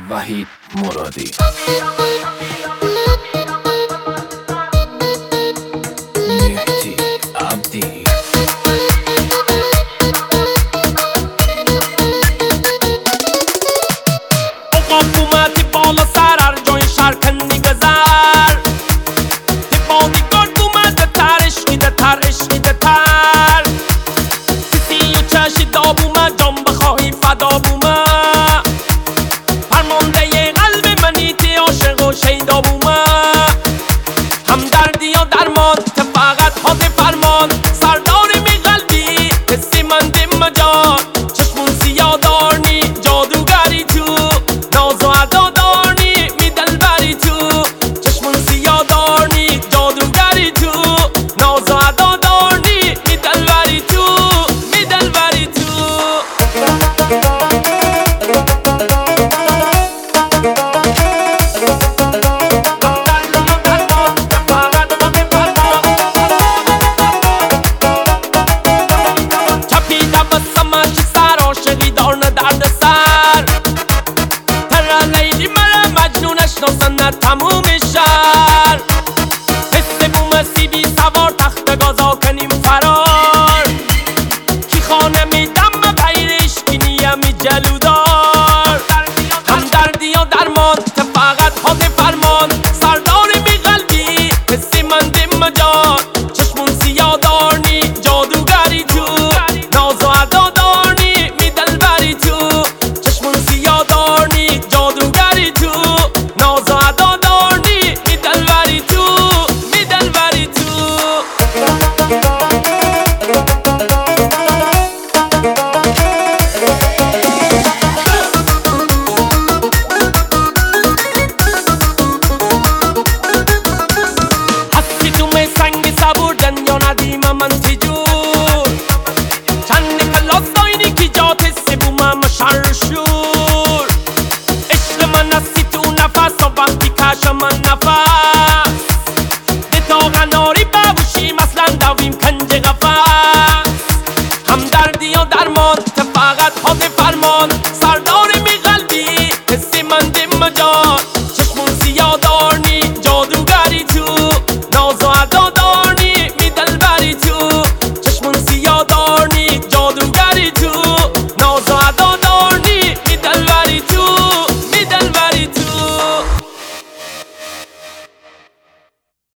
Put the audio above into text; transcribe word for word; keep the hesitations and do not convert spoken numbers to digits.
وحید مرادی. مهدی عبدی. عقاب اومدی بالا سر هر جای شهر کنی بزر تی بادیگارد اومده تر عشقیده تر عشقیده تر کسی و چشی داب اومد جان بخواهی فدا اومد فرمانده ی قلب منی تی عاشق و شیدا اومد هم دردی یا درمان ته فقط حاضر فرمان سرداری می قلبی حسی منده مجان چشمون سیاه دارنی جادوگری تو ناز و ادا دارنی می دلبری تو چشمون سیاه دارنی جادوگری تو ناز و ادا دارنی می دلبری تو می دلبری تو تموم